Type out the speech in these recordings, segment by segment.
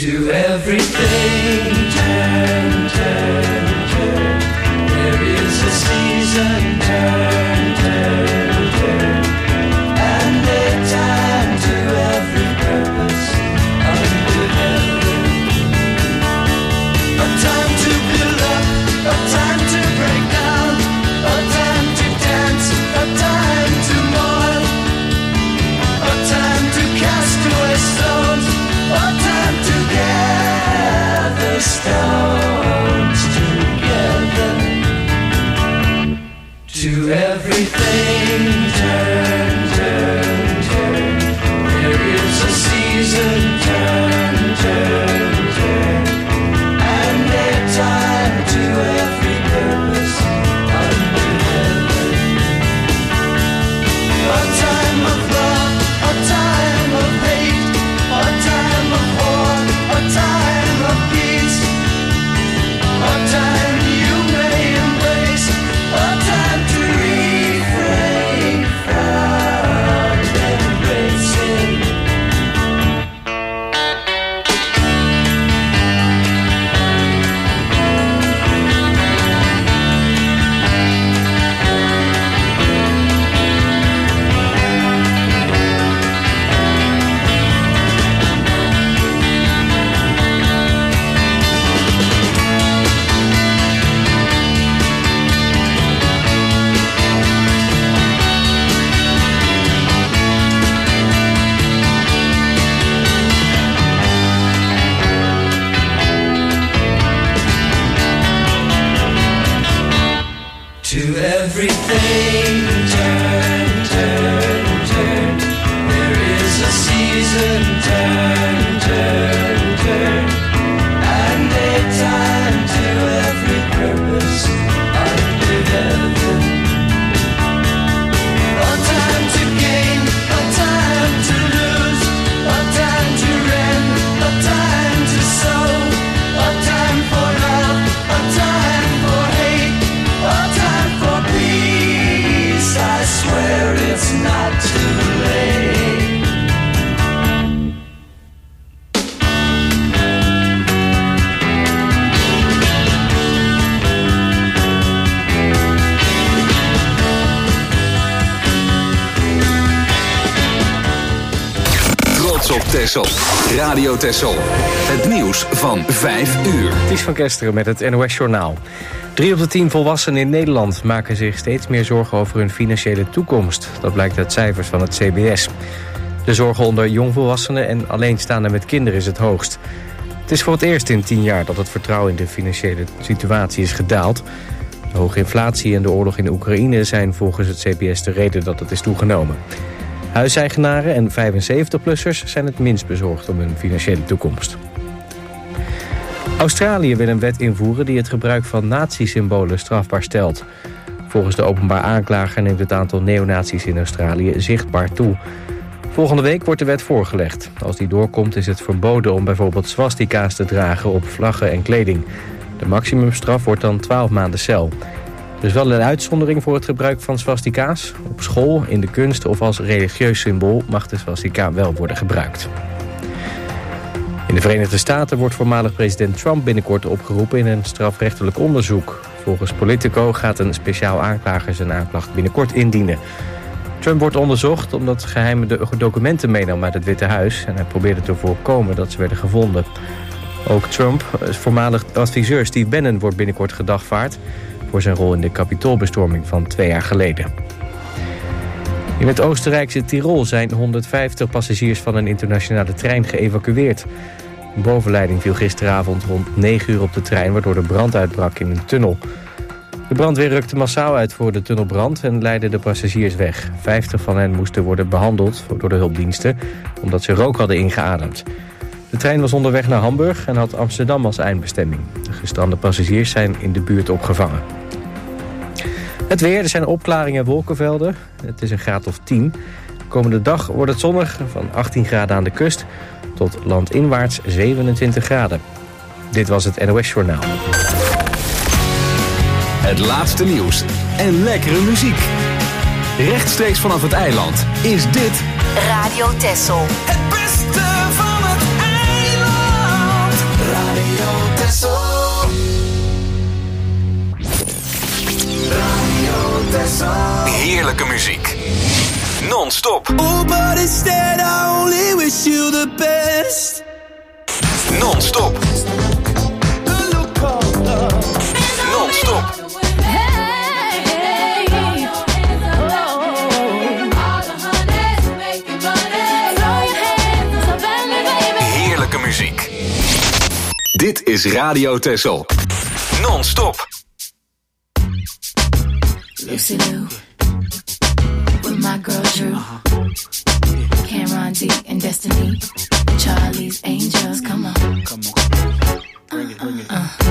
To everything, turn, turn, turn. There is a season, turn, turn, turn. And a time to every purpose under heaven. A time to build up, a time to break down, a time to dance, a time to mourn, a time to cast away stones, a time to gather stones together. To everything, turn, turn, turn. There is a season, turn, turn, turn. And a time to every purpose under heaven. A time of love, a time of hate, a time of war, a time of peace, a time you may embrace, a time to refrain from embracing. To everything, turn, turn, turn. There is a season, turn, turn, turn. And a time to every purpose under heaven. A time to gain, a time to lose, a time to rend, a time to sow, a time for love, a time for hate, a time for peace. I swear it's not too late. Trots op Texel. Radio Texel. Het nieuws van 5 uur. Ties van Kesteren met het NOS-journaal. 3 op de 10 volwassenen in Nederland maken zich steeds meer zorgen over hun financiële toekomst. Dat blijkt uit cijfers van het CBS. De zorgen onder jongvolwassenen en alleenstaanden met kinderen is het hoogst. Het is voor het eerst in 10 jaar dat het vertrouwen in de financiële situatie is gedaald. De hoge inflatie en de oorlog in Oekraïne zijn volgens het CBS de reden dat het is toegenomen. Huiseigenaren en 75-plussers zijn het minst bezorgd om hun financiële toekomst. Australië wil een wet invoeren die het gebruik van nazi-symbolen strafbaar stelt. Volgens de openbaar aanklager neemt het aantal neonazies in Australië zichtbaar toe. Volgende week wordt de wet voorgelegd. Als die doorkomt is het verboden om bijvoorbeeld swastika's te dragen op vlaggen en kleding. De maximumstraf wordt dan 12 maanden cel. Er is wel een uitzondering voor het gebruik van swastika's. Op school, in de kunst of als religieus symbool mag de swastika wel worden gebruikt. In de Verenigde Staten wordt voormalig president Trump binnenkort opgeroepen in een strafrechtelijk onderzoek. Volgens Politico gaat een speciaal aanklager zijn aanklacht binnenkort indienen. Trump wordt onderzocht omdat geheime documenten meenam uit het Witte Huis en hij probeerde te voorkomen dat ze werden gevonden. Ook Trump, voormalig adviseur Steve Bannon, wordt binnenkort gedagvaard voor zijn rol in de Capitoolbestorming van 2 jaar geleden. In het Oostenrijkse Tirol zijn 150 passagiers van een internationale trein geëvacueerd. Een bovenleiding viel gisteravond rond 9 uur op de trein, waardoor de brand uitbrak in een tunnel. De brandweer rukte massaal uit voor de tunnelbrand en leidde de passagiers weg. 50 van hen moesten worden behandeld door de hulpdiensten, omdat ze rook hadden ingeademd. De trein was onderweg naar Hamburg en had Amsterdam als eindbestemming. De gestrande passagiers zijn in de buurt opgevangen. Het weer, er zijn opklaringen en wolkenvelden. Het is een graad of 10. De komende dag wordt het zonnig, van 18 graden aan de kust tot landinwaarts 27 graden. Dit was het NOS Journaal. Het laatste nieuws en lekkere muziek. Rechtstreeks vanaf het eiland is dit Radio Texel. Het beste van het eiland. Texel. Radio Texel. Heerlijke muziek. Non-stop. Oh, but instead I only wish you the best. Non-stop. Non-stop. Heerlijke muziek. Dit is Radio Texel. Non-stop. Lucy Lou, with my girl Drew, Cameron D and Destiny, Charlie's Angels, come on. Bring it.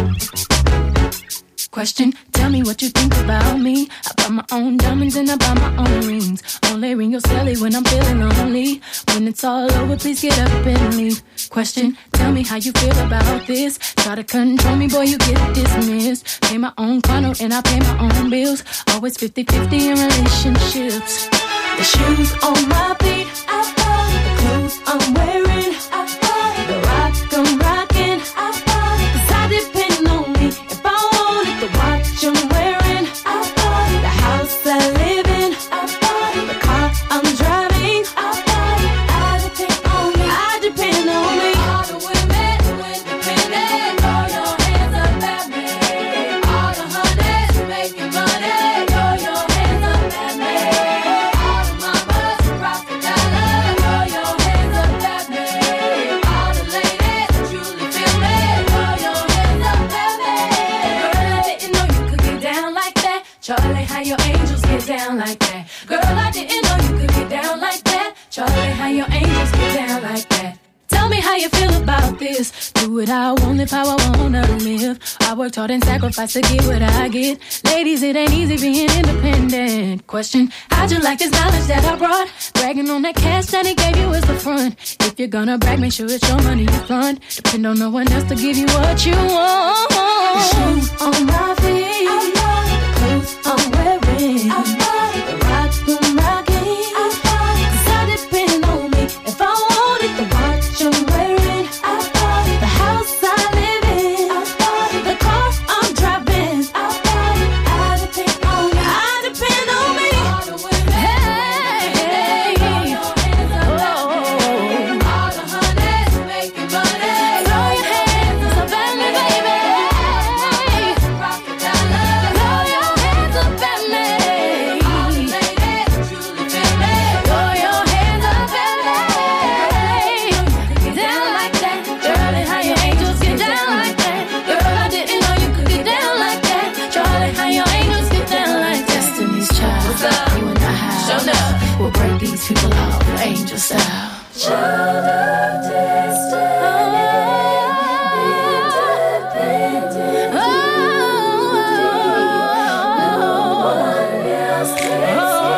Question, tell me what you think about me. I buy my own diamonds and I buy my own rings. Only ring your celly when I'm feeling lonely. When it's all over, please get up and leave. Question, tell me how you feel about this. Try to control me, boy, you get dismissed. Pay my own condo and I pay my own bills. Always 50-50 in relationships. The shoes on my feet, I bought it. The clothes I'm wearing, I bought it. The rock I'm rocking, I bought it. 'Cause I depend on me. If I want it, the watch I'm wearing, I bought it. The house I live in, I bought it. The car I'm driving, I bought it. I depend on me. I depend on me. All the women who independent, throw your hands up at me. All the honeys who making money, throw your hands up at me. All the mamas who rock the dollar, throw your hands up at me. All the ladies who truly feel me, throw your hands up at me. Girl, I didn't know you could get down like that. Charlie, how your angels get down like that. Girl, I didn't know you could get down like that. Charlie, how your angels get down like that. Tell me how you feel about this. Do it how I want, live how I wanna live. I worked hard and sacrificed to get what I get. Ladies, it ain't easy being independent. Question, how'd you like this knowledge that I brought? Bragging on that cash that he gave you is the front. If you're gonna brag, make sure it's your money you fund. Depend on no one else to give you what you want. The shoes on my feet, I bought it. The clothes I'm wearing, I bought it. The rock I'm rocking, I bought it. 'Cause I depend on me. If I want it, the watch I'm wearing, I bought it. The house I live in, I bought it. The car I'm driving, I bought it. I depend on me. I depend on me. All the women, hey, throw your hands up at me. All the honeys who making money, throw your hands up at me, baby. Rock the dollar, throw your hands up at me. All the ladies who truly feel me, throw your hands up at me. Get down like that. Charlie, how your angels get down like that. Girl, I didn't know you could get down like that. Charlie, how your angels get down like that. Destiny's Child, what's up? You and I have shown up. We'll break these people off, angel style. Child of destiny, independent. No one else can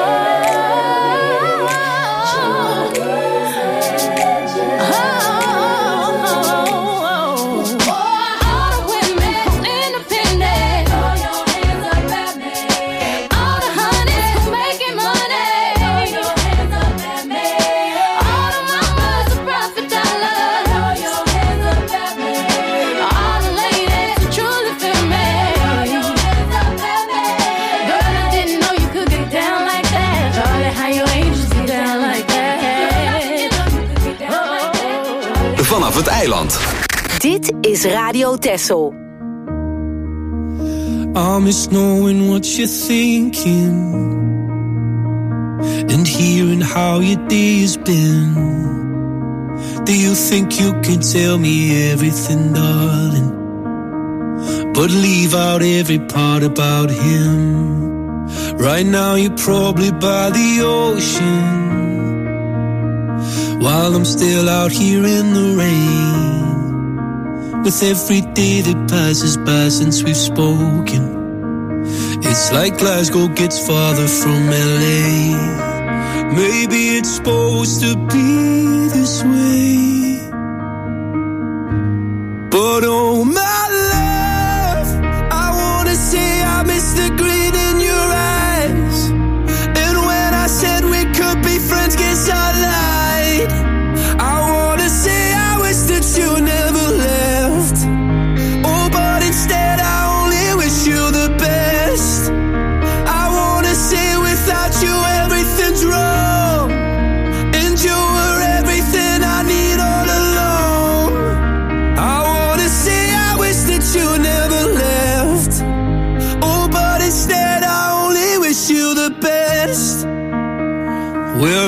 all the women who independent, throw your hands up at me. All the honeys who making money, throw your hands up at me. All the mamas who profit dollar, throw your hands up at me. All the ladies who truly feel me, throw your hands up at me. Girl, I didn't know you could get down like that. Charlie, how your angels get down like that. Vanaf het eiland. Dit is Radio Texel. I miss knowing what you're thinking and hearing how your day has been. Do you think you can tell me everything, darling, but leave out every part about him? Right now you're probably by the ocean, while I'm still out here in the rain. With every day that passes by since we've spoken, it's like Glasgow gets farther from LA. Maybe it's supposed to be this way, but oh my love, I wanna say I miss the grin in your eyes. And when I said we could be friends, guess I lied. I wanna say I wish that you never left. Oh,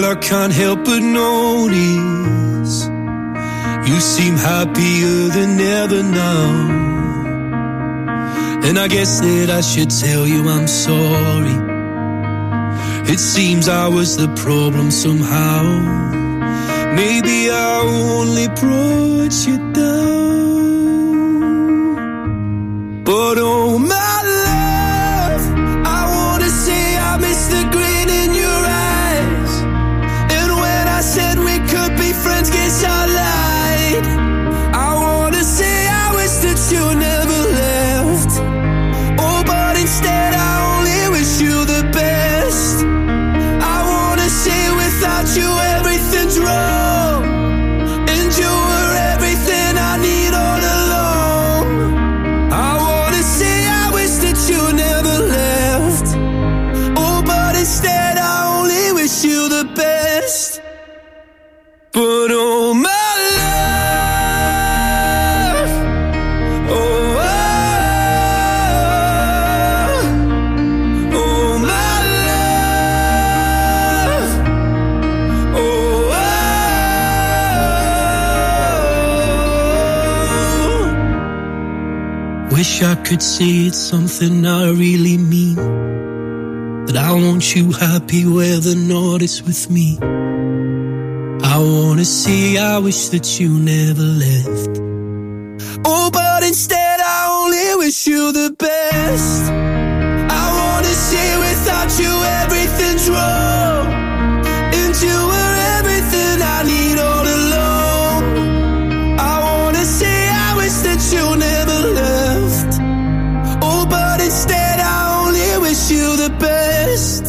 I can't help but notice you seem happier than ever now. And I guess that I should tell you I'm sorry. It seems I was the problem somehow. Maybe I only brought you down. But oh my love, I wanna say I miss the grin in your eyes. And when I said we could be friends, guess I lied. I wanna say I wish that you never left. Oh, but instead I only wish you the best. I wanna say without you everything's wrong, and you were everything I need all along. I wanna say I wish that you never left. Oh, but instead I only wish you the best. But oh my love, oh, oh my love, oh, wish I could say it's something I really mean, that I want you happy where the north is with me. I wanna say I wish that you never left. Oh, but instead I only wish you the best. I wanna say without you everything's wrong, and you were everything I need all along. I wanna say I wish that you never left. Oh, but instead I only wish you the best.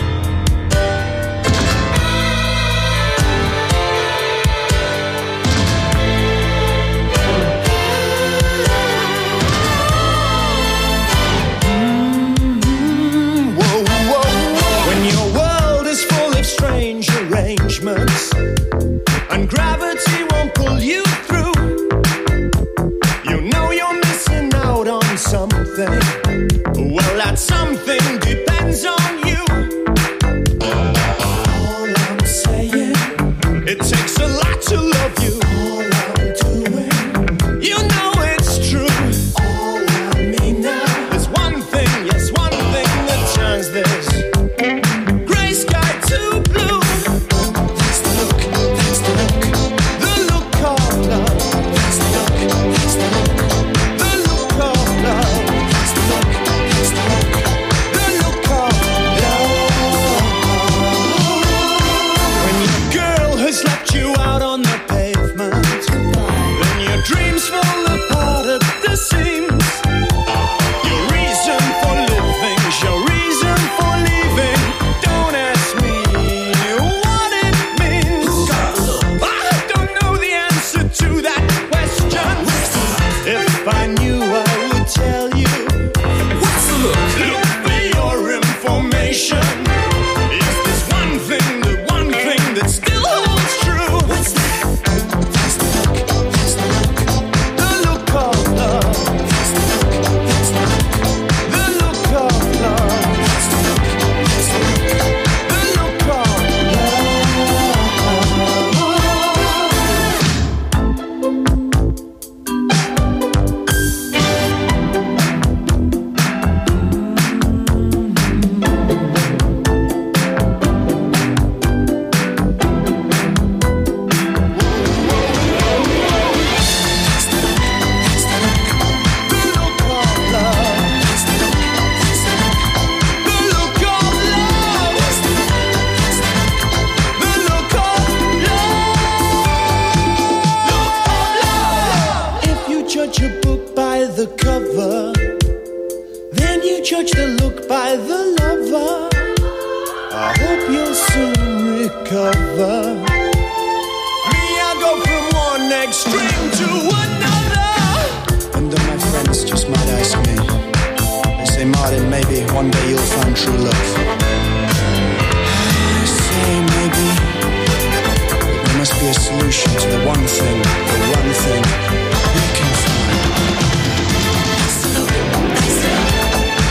And gravity won't pull you through. You know you're missing out on something. Well, that something depends on you. All I'm saying, it takes a lot to love you. All I'm doing, you know it's true. All I mean now, there's one thing, yes, one thing that turns this gray sky to blue.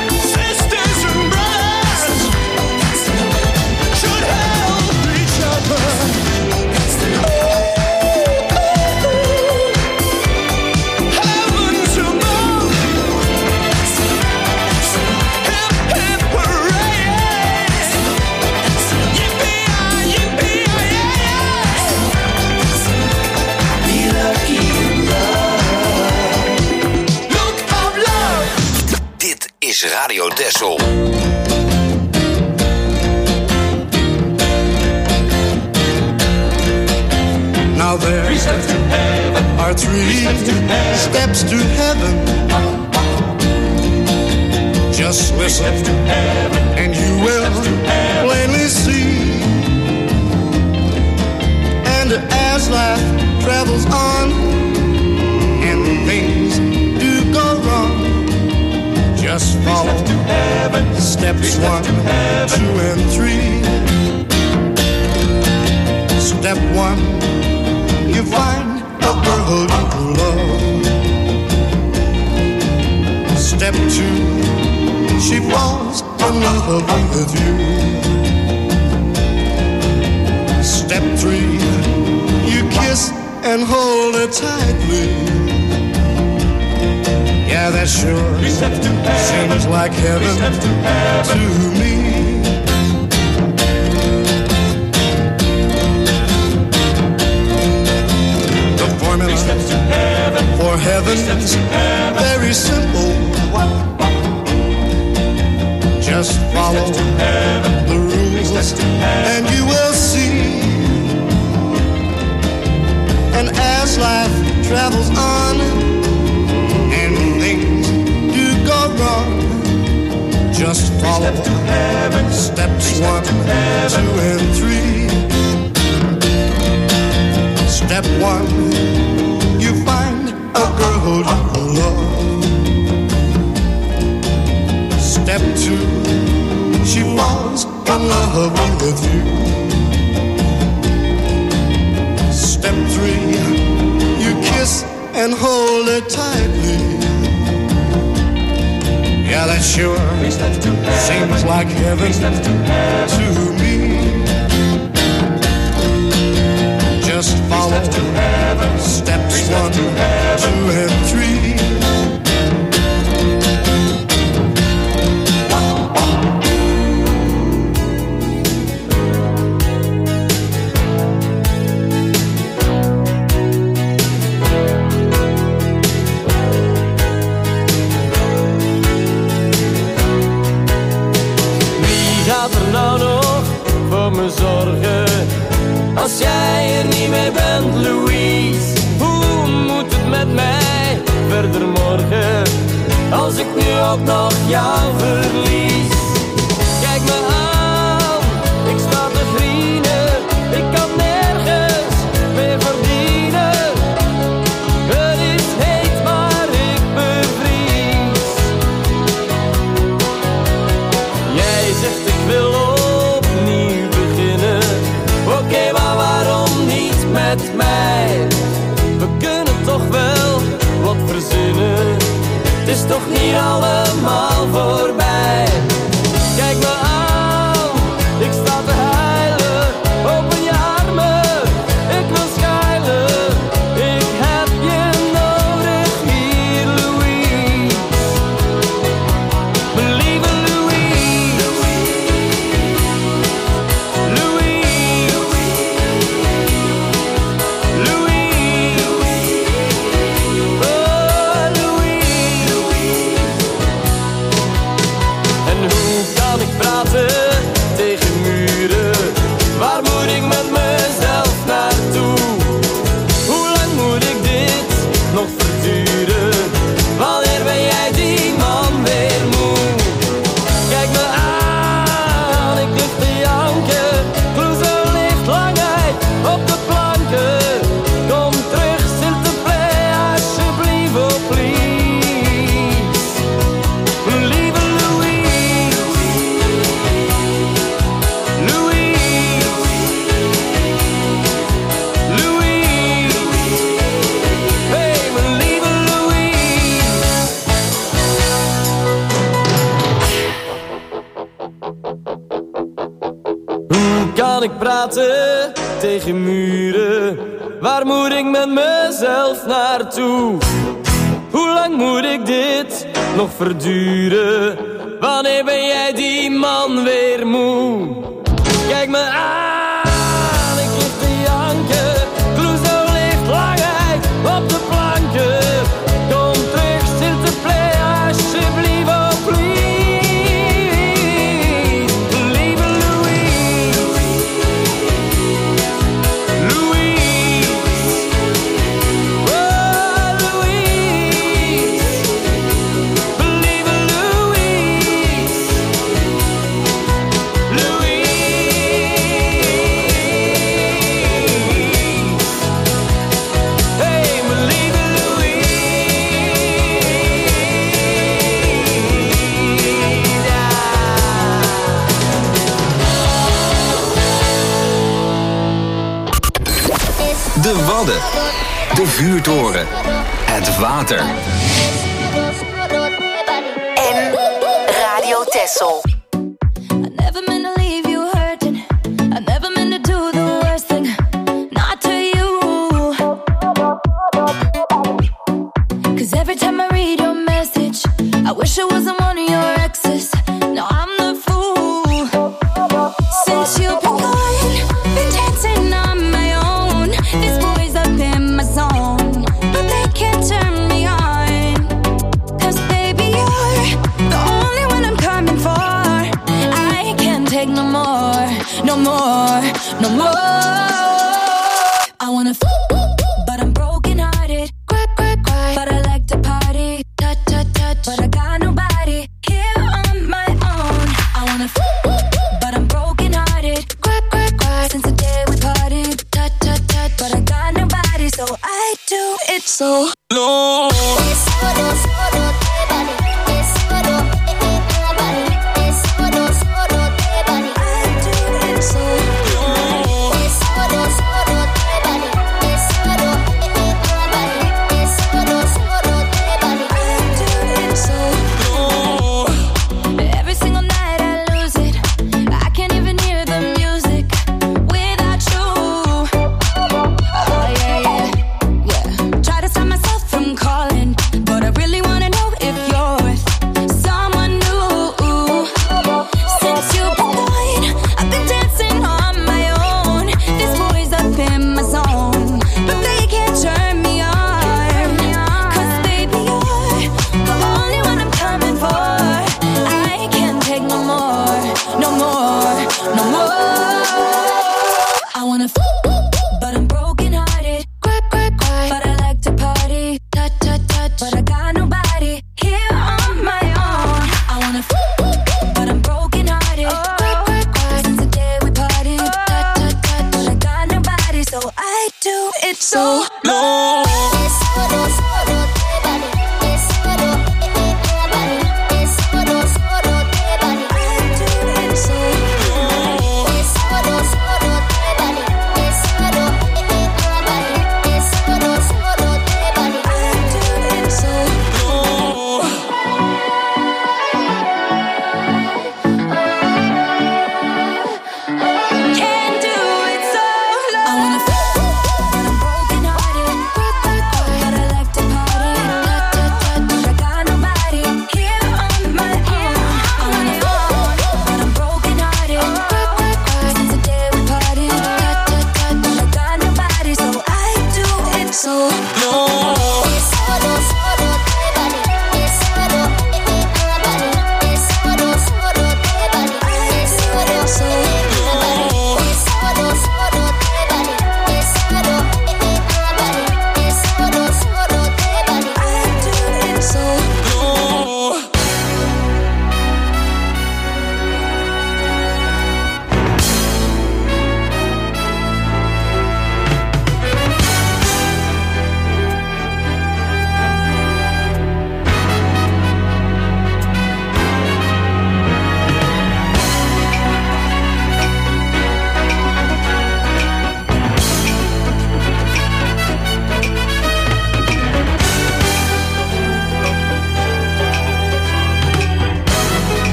Sisters and brothers should help each other. is Radio Texel. Now there are three steps to heaven. Just listen and you will plainly see. And as life travels on and things do go wrong, just follow steps 1, 2, and 3. Step 1, you find a girl you love. Step 2, she falls in love with you. Step 3, you kiss and hold her tightly. Yeah, that sure seems like heaven to me. The formula for heaven's very simple. Just follow the rules and you will see. And as life travels on and things do go wrong, just follow steps 1, 2, and 3. Step 1, you find a girl you love. Step 2, she falls in love with you. Step 3, you kiss and hold her tightly. Yeah, that sure seems like heaven to me. Just follow steps 1, 2, and 3. Als jij er niet meer bent, Louise, hoe moet het met mij verder morgen? Als ik nu ook nog jou verlies. Kijk me aan, ik sta te vrienden, ik kan nergens meer verdienen. Het is heet, maar ik bevries. Jij zegt ik wil opnieuw beginnen. Oké, maar waarom niet met mij? We kunnen toch wel wat verzinnen. Het is toch niet allemaal voorbij. Kijk me aan, ik sta te huilen. Open je armen, ik wil schuilen. Ik heb je nodig hier, Louise. Mijn lieve Louise. Louise. Louise. Oh, Louise. En hoe kan ik praten tegen muren? Waar moet ik met mezelf naartoe? Hoe lang moet ik dit nog verduren? Wanneer ben jij die man weer moe? Kijk me aan, ik lig te janken. Clouseau ligt lang uit op de planken. Kom terug, s'il te plaît, alsjeblieft, oh please. Mijn lieve Louise. Louise. Louise. Hey, mijn lieve Louise. Hoe kan ik praten tegen muren? Waar moet ik met mezelf naartoe? Hoe lang moet ik dit nog verduren? Wanneer ben jij die man weer moe? Kijk me aan, ik lig te janken. Clouseau ligt lang uit op de planken. Kom terug, s'il te plaît, alsjeblieft, oh please. Wadden, de vuurtoren, het water. En Radio Texel. I never meant to leave you hurting. I never meant to do the worst thing. Not to you. 'Cause every time I read your message, I wish I wasn't one of your exes. No, I'm the fool. Since you've been gone, been dancing on my own. This boy's up in my zone, but they can't turn me on. 'Cause baby, you're the only one I'm coming for. I can't take no more, no more, no more. I wanna but I'm broken hearted. Cry, cry, cry. But I like to party. Touch, touch, touch. But I got nobody here on my own. I wanna but I'm broken hearted. Cry, cry, cry. Since the day we parted. Touch, touch, touch. But I got nobody, so I do it so low. Every single night I lose it. I can't even hear the music without you. Oh yeah, yeah, yeah. Try to stop myself from calling, but I really want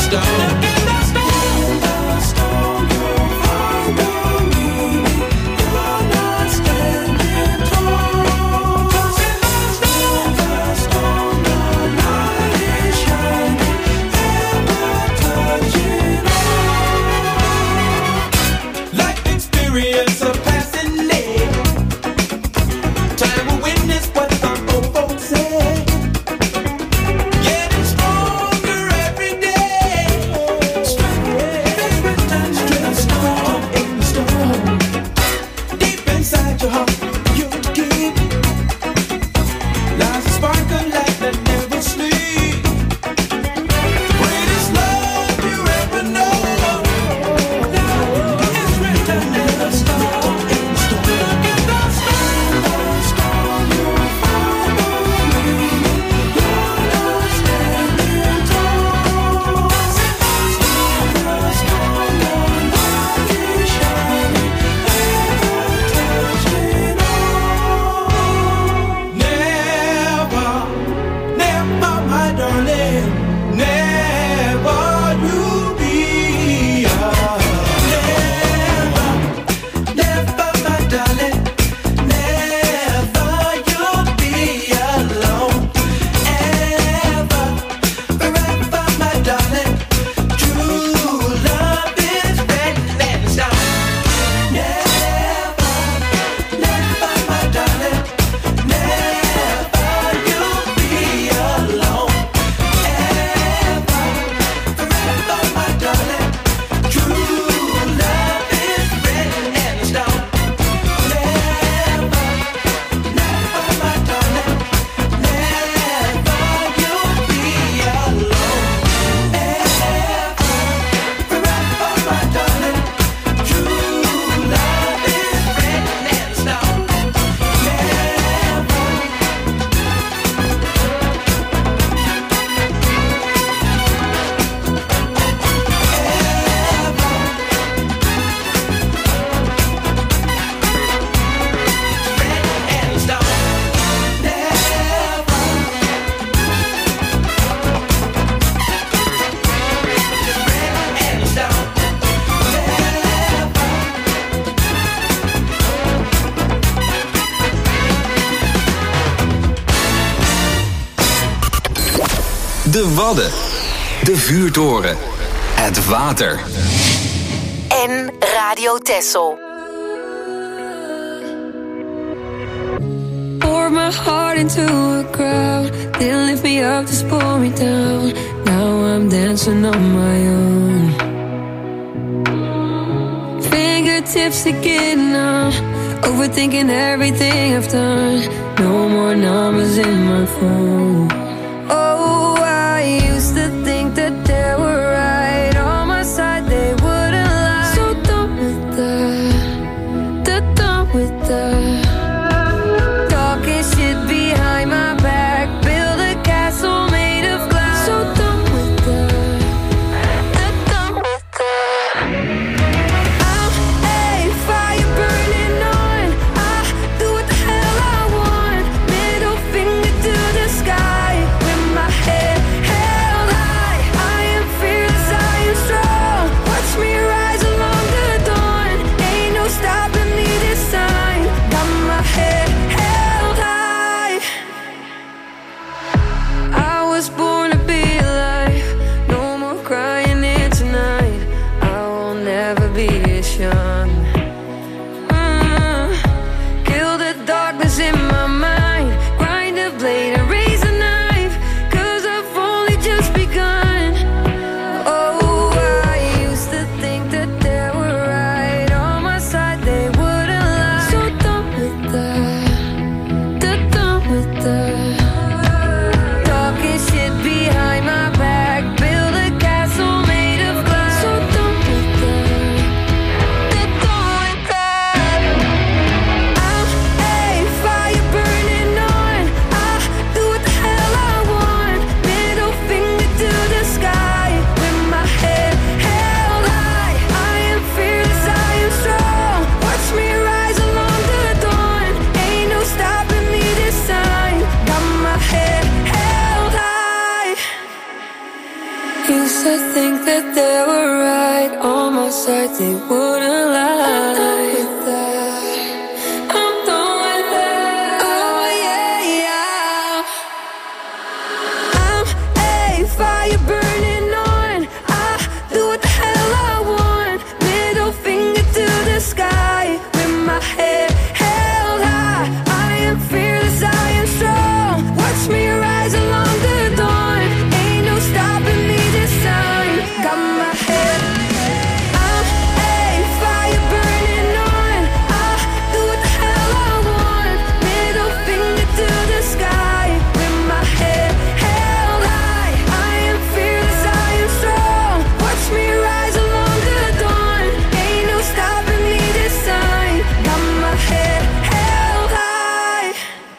De Wadden. De Vuurtoren. Het water. En Radio Texel. Pour my heart into a crowd. Didn't lift me up, just pull me down. Now I'm dancing on my own. Fingertips again now. Overthinking everything I've done. No more numbers in my phone. Oh, I used to think that they were right on my side, they wouldn't lie. So done with that, done with that. Talking shit behind my back, build a castle made of glass. So done with that, done with that. I'm a fire burning on, I do what the hell I want. Middle finger to the sky. Used to think that they were right on my side, they wouldn't lie. I'm done with that. Oh yeah, yeah. I'm a fire burning on. I do what the hell I want. Middle finger to the sky with my head held high. I am fearless, I am strong. Watch me rise along the dawn. Ain't no stopping me this time. Got my head. I'm a fire burning on. I do what the hell I want. Middle finger to the sky with my head held high. I am fearless, I am strong. Watch me rise along the dawn. Ain't no stopping me this time. Got my head held high.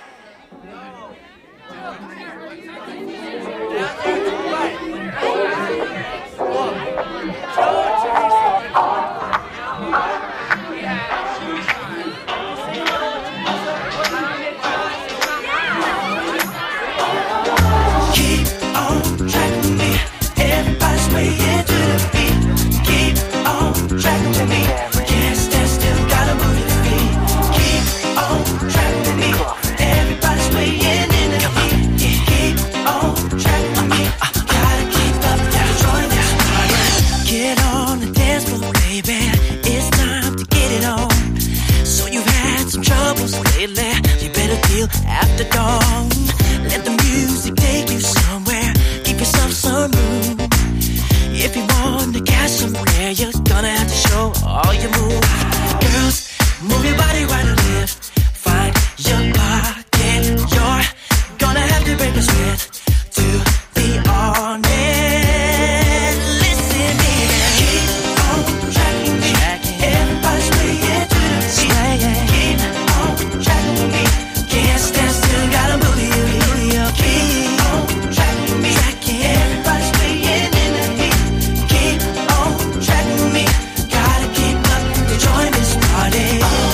Keep on tracking with me. Everybody's swaying to the beat. Keep on tracking with me. Can't stand still, gotta move your feet. Keep on tracking with me. Everybody's swaying in the beat. Keep on tracking with me. Gotta keep up, gotta join this party. Get on the dance floor, baby. It's time to get it on. So you've had some troubles lately. You better deal after dawn. Let the music take you somewhere. Give yourself some room. If you want to catch somewhere, you're gonna have to show all your moves. Girls, move your body right and left. Find your pocket. You're gonna have to break a sweat to be honest. Listen, baby. Keep on tracking me. Everybody's swaying to the beat. Keep on tracking with me. Can't stand still, gotta move you. Keep on tracking me. Everybody's swaying in the beat. Keep on tracking with me. Gotta keep up to join this party.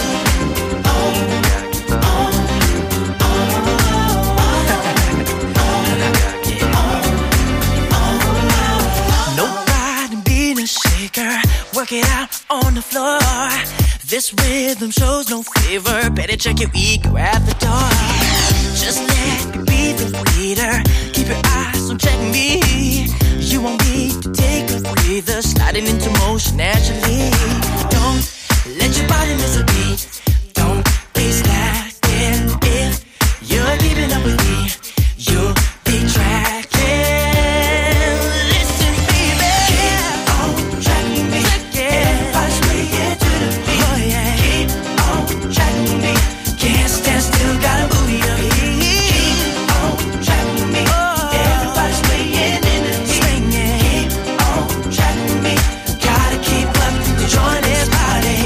No pride in being a shaker. Work it out on the floor. This rhythm shows no favor. Better check your ego at the door. Just let me be the leader. Keep your eyes on check me. You won't need to take a breather. Sliding into motion naturally. Don't let your body miss a beat. Don't be slacking. If you're keeping up with me, you'll be tracking. Listen, baby. Keep on tracking me. Everybody's swaying to the beat. Oh, yeah. Keep on tracking me. Can't stand still, gotta move your feet. Keep on tracking me. Everybody's swaying in the beat. Keep on tracking me. Gotta keep up to join this party.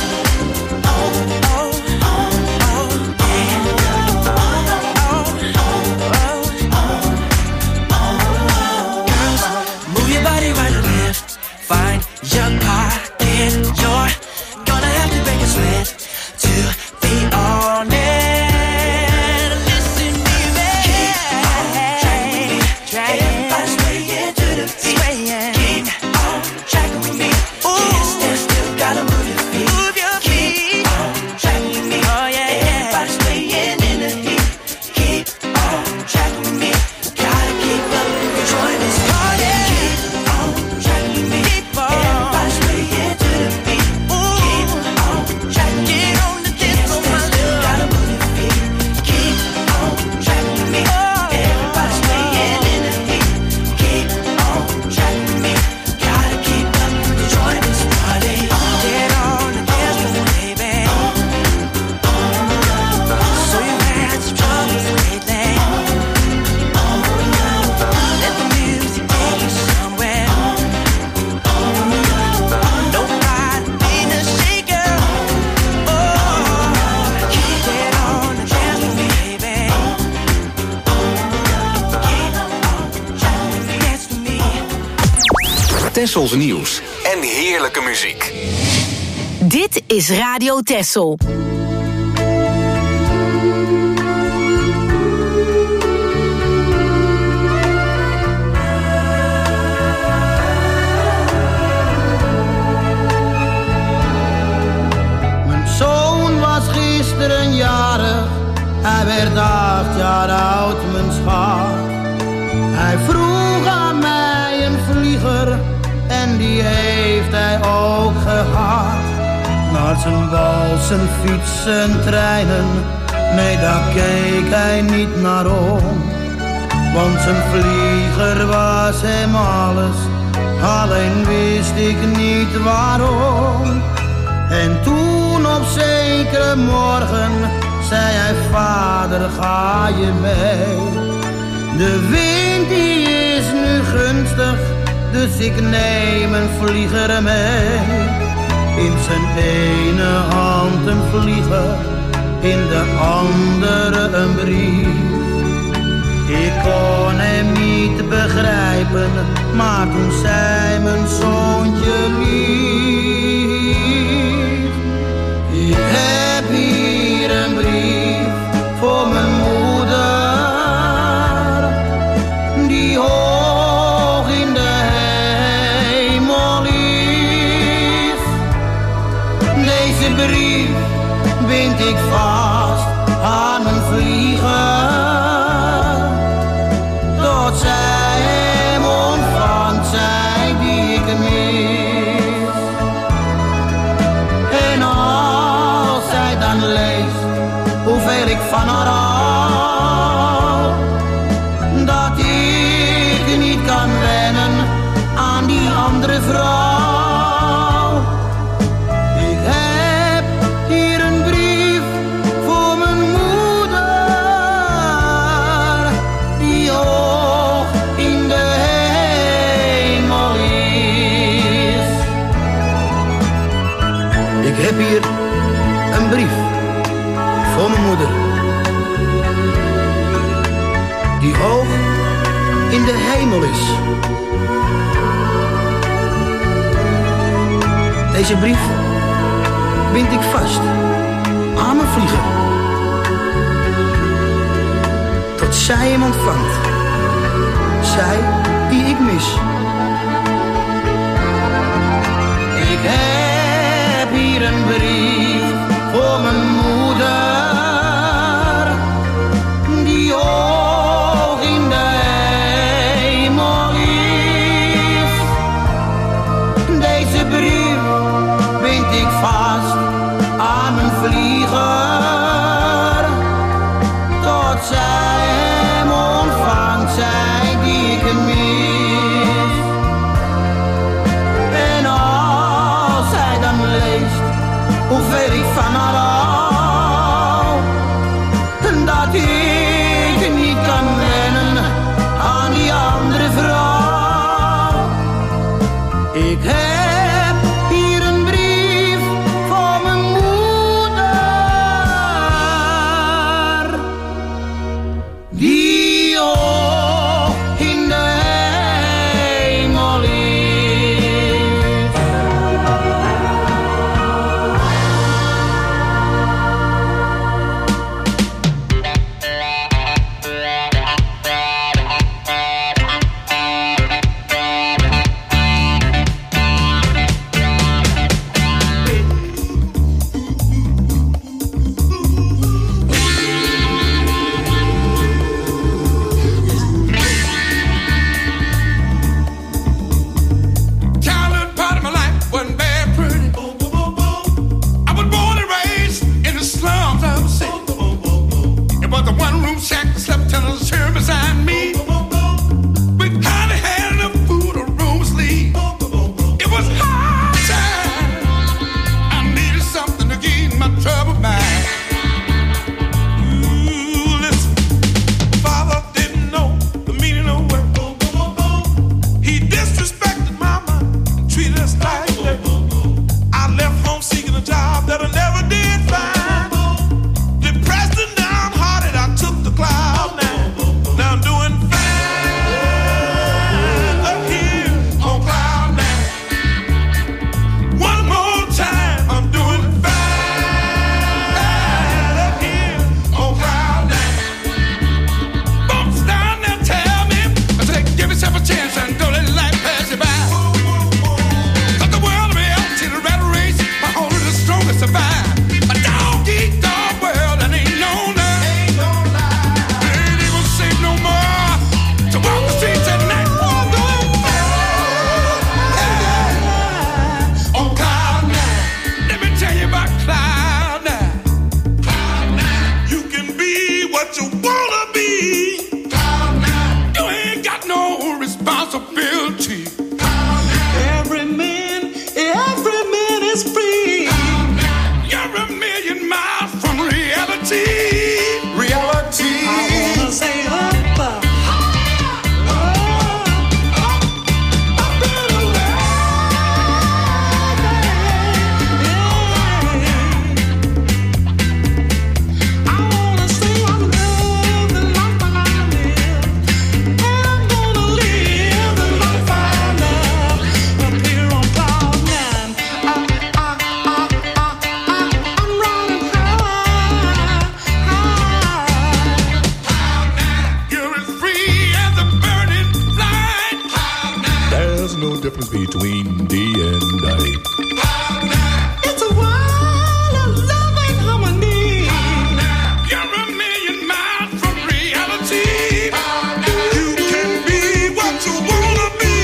Girls, move your body right and left. Find your pocket. You're gonna have to break a sweat to be honest. Listen, baby. Keep on tracking with me. Everybody's swaying to the beat. Keep on tracking with me. Can't stand still, gotta move your feet. Keep on tracking with me. Everybody's swaying in the heat. Keep on tracking with me. Gotta keep up and join this party. Keep on tracking with me. Everybody's swaying to the beat. Keep on tracking with me. Can't stand still, gotta move your feet. Keep on tracking with me. Everybody's swaying in the heat. Keep on tracking with me. Gotta keep up and join this party. Get on the dance floor, baby. So you've had some troubles lately. Let the music take you somewhere. No pride being a shaker. Oh, get on the dance floor, baby. Dance with me. Tessels nieuws en heerlijke muziek. Dit is Radio Tessel. hij ook gehad. Naar zijn wal, zijn fiets, zijn treinen, nee daar keek hij niet naar om. Want zijn vlieger was hem alles, alleen wist ik niet waarom. En toen op zekere morgen zei hij, vader ga je mee? De wind die is nu gunstig, dus ik neem een vlieger mee. In zijn ene hand een vlieger, in de andere een brief. Ik kon hem niet begrijpen, maar toen zei mijn zoontje lief. Ik heb hier een brief voor mijn moeder, die hoog in de hemel is. Deze brief bind ik vast aan een vlieger, tot zij hem ontvangt, zij die ik mis. En als zij dan leest hoeveel ik van haar hou, dat ik niet kan wennen aan die andere vrouw. Ik heb hier een brief voor mijn moeder, die hoog in de hemel is. Ik heb hier een brief voor mijn moeder, die hoog in de hemel is. Deze brief bind ik vast aan mijn vlieger, tot zij hem ontvangt, zij die ik mis. Ik heb hier een brief voor mijn moeder, die hoog in de hemel is. Deze brief bind ik vast aan mijn vlieger, tot zij hem ontvangt, zij die ik mis. En als zij dan leest hoeveel ik van haar hou, dat ik niet kan wennen aan die andere vrouw. Ik heb hier een brief voor mijn moeder, die hoog in de hemel is. no difference between day and night. It's a world of love and harmony. You're a million miles from reality. You can be what you wanna be.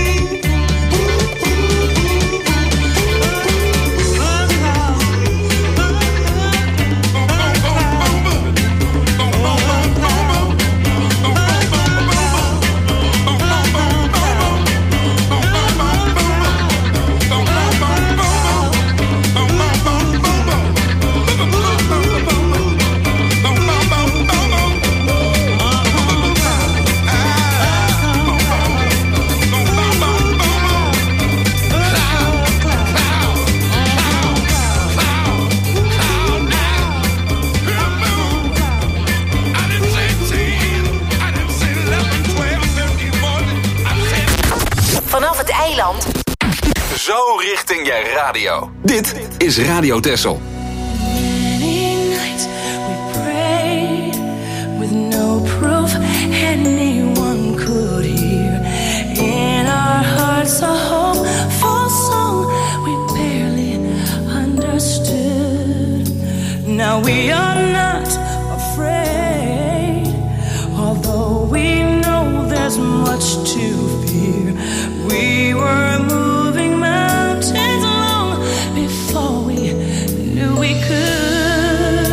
Vanaf het eiland. Zo richting je radio. Dit is Radio Texel. Many nights we prayed with no proof anyone could hear. In our hearts a hopeful song we barely understood. Now we are not afraid, although we know there's much to fear. We were moving mountains long before we knew we could.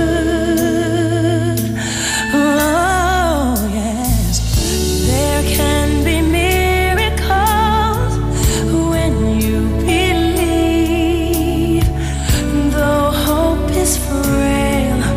Oh, yes. There can be miracles when you believe. Though hope is frail,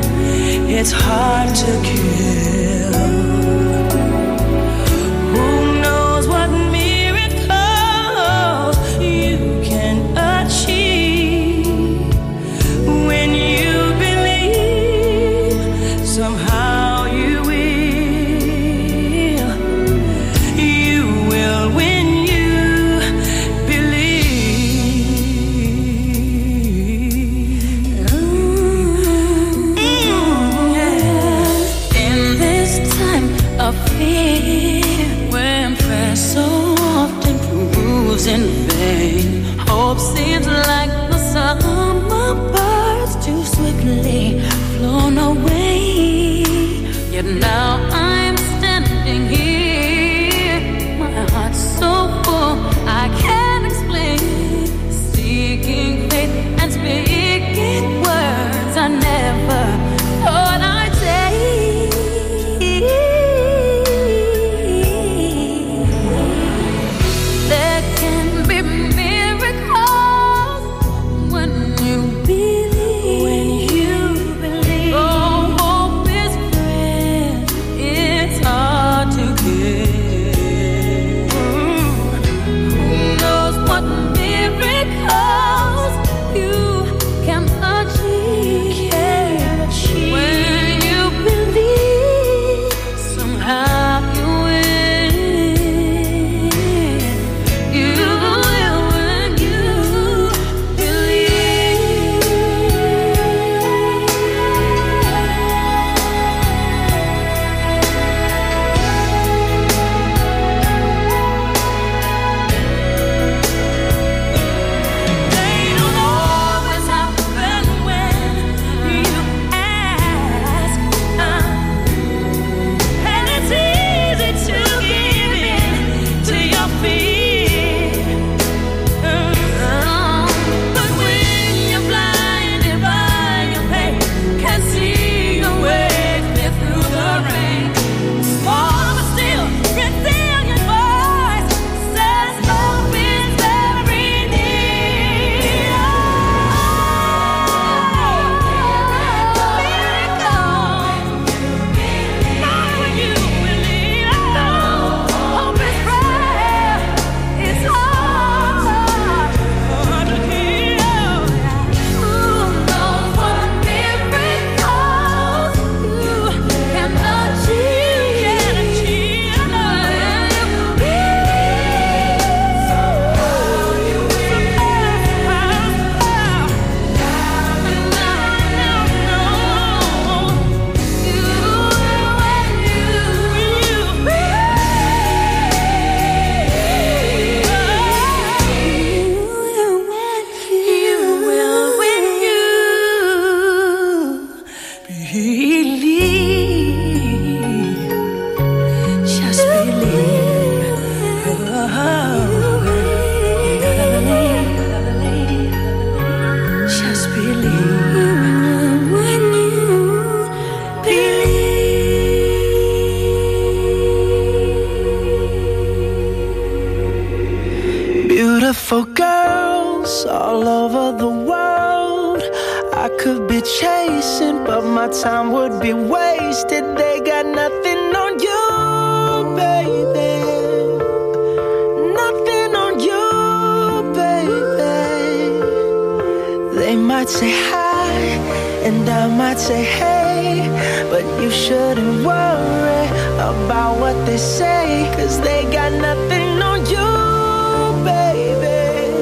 Beautiful girls all over the world I could be chasing, but my time would be wasted. They got nothing on you, baby. Nothing on you, baby. They might say hi, and I might say hey, but you shouldn't worry about what they say, 'cause they got nothing on you, baby.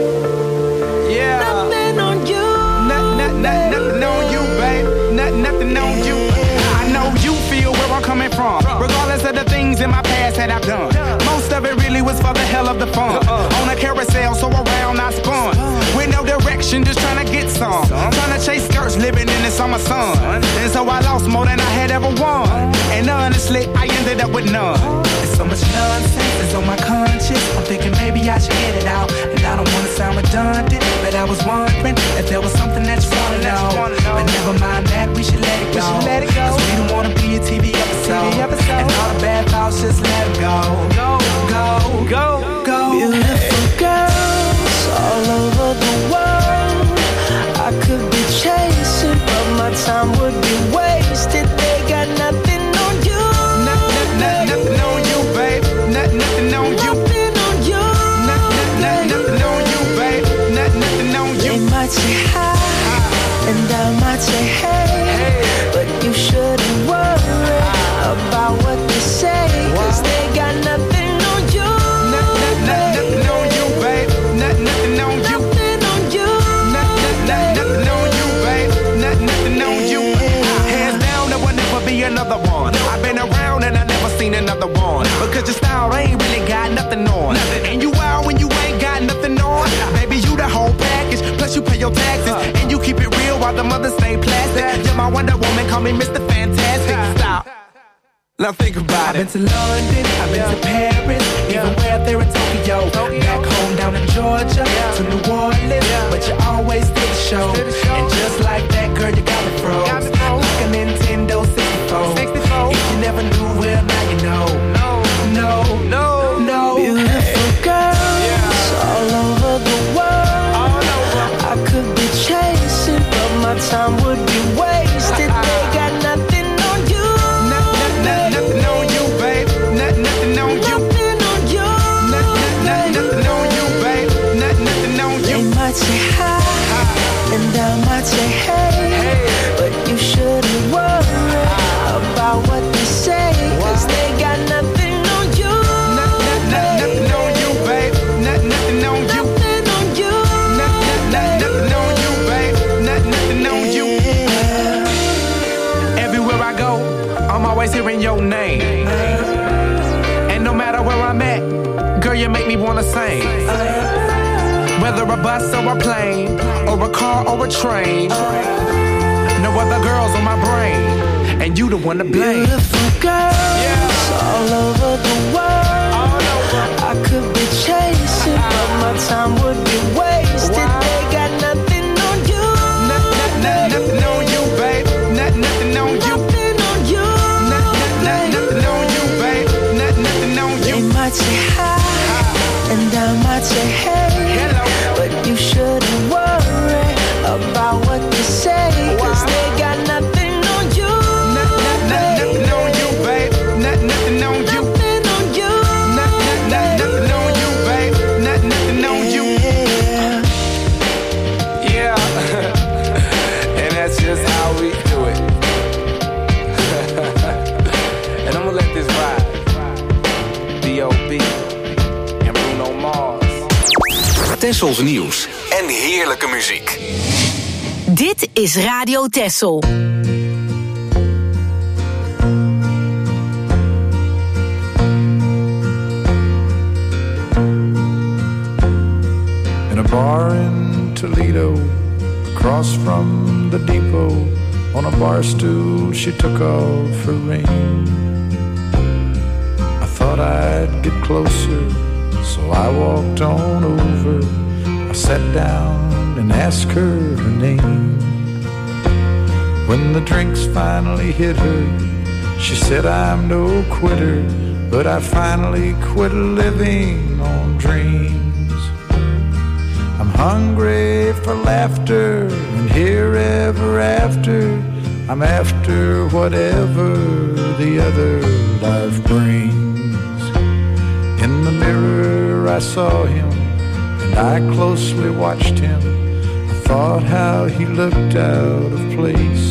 Yeah. Nothing on you. Nothing on you, babe. Nothing on you. I know you feel where I'm coming from, regardless of the things in my past that I've done. Most of it really was for the hell of the fun. On a carousel, so around I spun. With no direction, just trying to get some. Trying to chase skirts, living in the summer sun. And so I lost more than I had ever won. And honestly, I ended up with none. There's so much nonsense that's on my conscience. I'm thinking maybe I should get it out. And I don't want to sound redundant, but I was wondering if there was something that you want to know. But never mind that, we should let it go. 'Cause we don't want to be a TV episode. And all the bad thoughts, just let it go. Go, go, go, go. Beautiful girls all over the world I could be chasing, but my time would be wasted. They got nothing on you. Nothing on you, babe. Nothing on you. Nothing on you. Nothing on you, babe. Nothing on you. They might say hi, and I might say hey, but you shouldn't worry about what they say, 'cause they got nothing on you. Nothing on you, babe. Nothing on you. Nothing on you. Nothing on you, babe. Nothing on you. Hands down, there will never be another one. I've been around and I never seen another one. Because your style ain't really got nothing on. And you out when you ain't got nothing on. Baby, you the whole package. Plus you pay your taxes. And you keep it real while the mothers stay plastic. You're my Wonder Woman, call me Mr. Fantastic. Stop. Now think about it. I've been to London, I've been to Paris, even way out there in Tokyo. Back home down in Georgia, to New Orleans, but you always did the show. And just like that, girl, you got me froze. Like a Nintendo 64. If you never knew, well, now you know. No. Beautiful girls all over the world I could be chasing, but my time would be wasted. They got nothing on you. Nothing on you, babe. Nothing on you. Nothing on you. Nothing on you, babe. Nothing on you. They might say hi, and I might say hey, but you shouldn't worry about what they say, 'cause they got nothing on you. Nothing on you, babe. Nothing on you. Nothing on you. Nothing on you, babe. Nothing on you. Everywhere I go, I'm always hearing your name. And no matter where I'm at, girl, you make me wanna sing. Whether a bus or a plane, or a car or a train, no other girls on my brain, and you the one to blame. Beautiful girls all over the world I could be chasing, but my time would be wasted. They got nothing on you. Nothing on you, babe. Nothing on you. Nothing on you. Nothing on you, babe. Nothing on you. They might say hi, and I might say hey, but you shouldn't worry about what they say, 'cause they got nothing on you. Nothing on you, babe. Nothing on you. Nothing on you. Nothing on you, babe. Nothing on you. Yeah. And that's just how we do it. And I'm gonna let this ride. B.O.B. en Bruno Mars. Tessels nieuws en heerlijke muziek. Dit is Radio Tessel. In a bar in Toledo, across from the depot, on a bar stool she took off her ring. I thought I'd get closer, so I walked on over. I sat down and asked her name. When the drinks finally hit her, she said, I'm no quitter, but I finally quit living on dreams. hungry for laughter, and here ever after, I'm after whatever the other life brings. In the mirror I saw him, and I closely watched him. I thought how he looked out of place.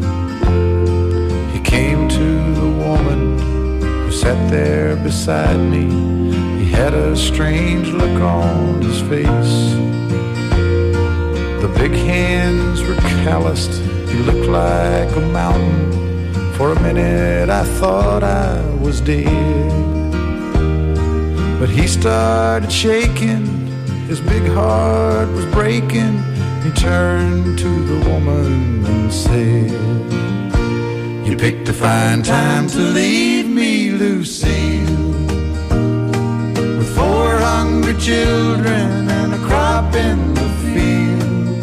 He came to the woman who sat there beside me. He had a strange look on his face. The big hands were calloused. He looked like a mountain. For a minute I thought I was dead. But he started shaking. His big heart was breaking. He turned to the woman and said, "You picked a fine time to leave me, Lucille, with 4 hungry children and a crop in the field.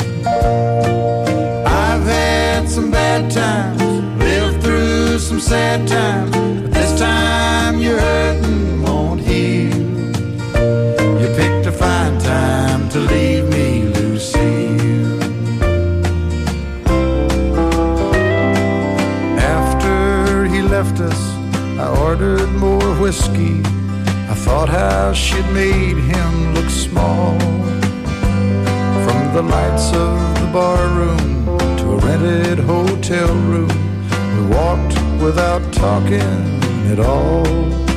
I've had some bad times, lived through some sad times, but this time your hurting won't heal. You picked a fine time to leave me, Lucille." After he left us, I ordered more whiskey. I thought how she'd made him look small. From the lights of the bar room to a rented hotel room, we walked without talking at all.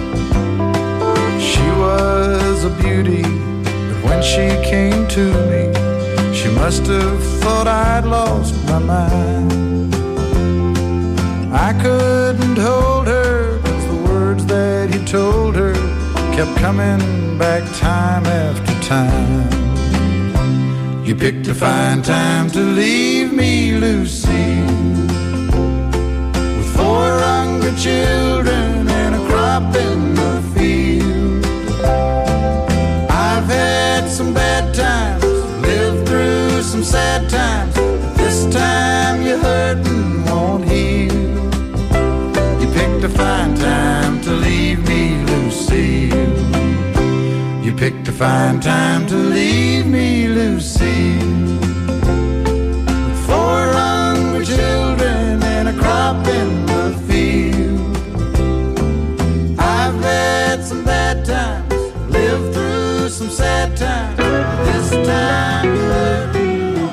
She was a beauty, but when she came to me, she must have thought I'd lost my mind. I couldn't hold her, 'cause the words that he told her kept coming back time after time. You picked a fine time to leave me, Lucille, with 4 hungry children and a crop in the field. I've had some bad times, lived through some sad times, but this time your hurting won't heal. You picked a fine time to leave me, Lucille. You picked a fine time to leave me, Lucille, with 4 hungry children and a crop in the field. I've had some bad times, lived through some sad times, this time you hurt me.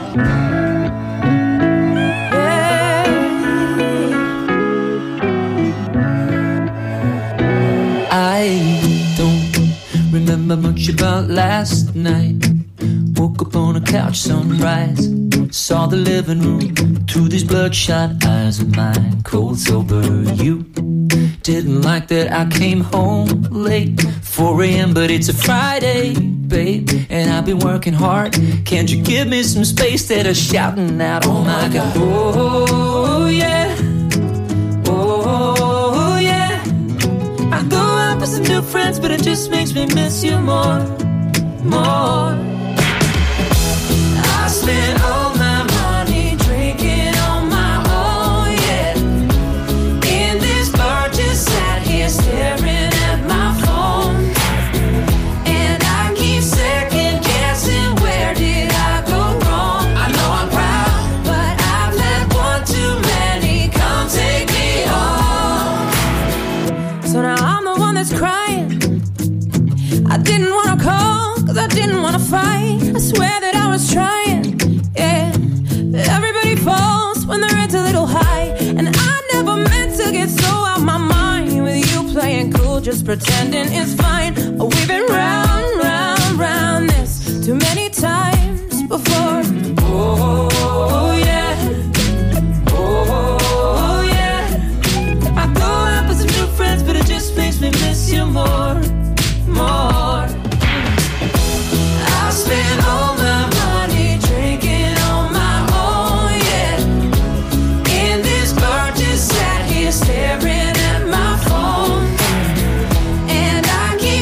I don't remember much about last night. Woke up on a couch, sunrise. Saw the living room through these bloodshot eyes of mine. Cold sober, you didn't like that I came home late, 4 a.m., but it's a Friday, babe, and I've been working hard. Can't you give me some space? That are shouting out, oh my God. Oh yeah, oh yeah. I go out with some new friends, but it just makes me miss you more, more. I spent all my money drinking on my own, yeah. In this bar, just sat here staring at my phone, and I keep second guessing, where did I go wrong? I know I'm proud, but I've had one too many. Come take me home. So now I'm the one that's crying. I didn't wanna call, 'cause I didn't wanna fight. I swear that I was trying, yeah. But everybody falls when their head's a little high, and I never meant to get so out my mind with you playing cool, just pretending it's fine. Oh, we've been round, round, round this too many times before. Oh yeah, oh yeah. I go out with some new friends, but it just makes me miss you more, more. I spend all my money drinking on my own, yeah. In this bar, just sat here staring at my phone, and I keep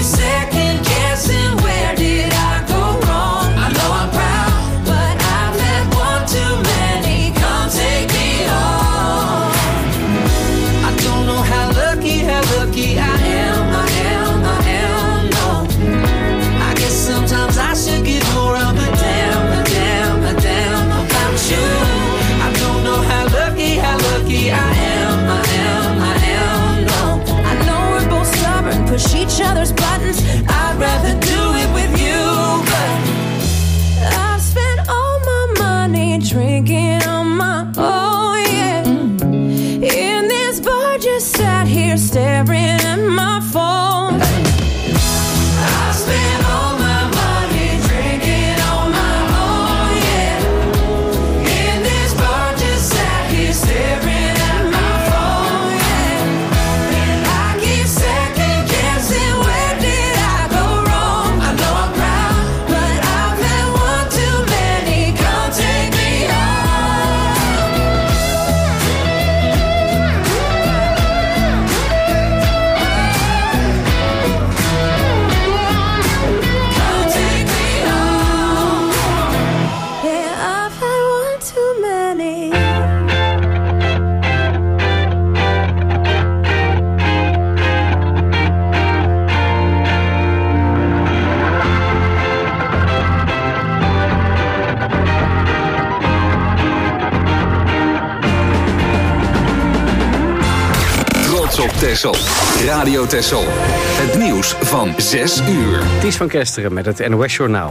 Texel. Radio Texel. Het nieuws van 6 uur. Ties van Kesteren met het NOS Journaal.